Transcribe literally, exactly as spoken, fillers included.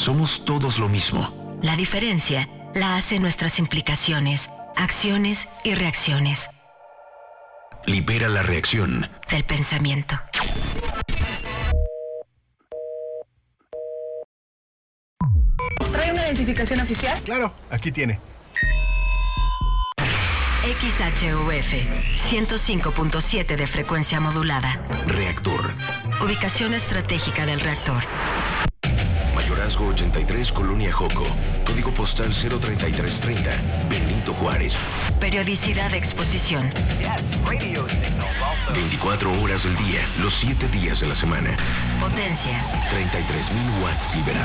Somos todos lo mismo. La diferencia la hacen nuestras implicaciones, acciones y reacciones. Libera la reacción del pensamiento. ¿Trae una identificación oficial? Claro, aquí tiene. X H U F, ciento cinco punto siete de frecuencia modulada. Reactor. Ubicación estratégica del reactor. Mayorazgo ochenta y tres, Colonia Joco. Código postal cero treinta y tres treinta, Benito Juárez. Periodicidad de exposición. veinticuatro horas del día, los siete días de la semana. Potencia. treinta y tres mil watts liberados.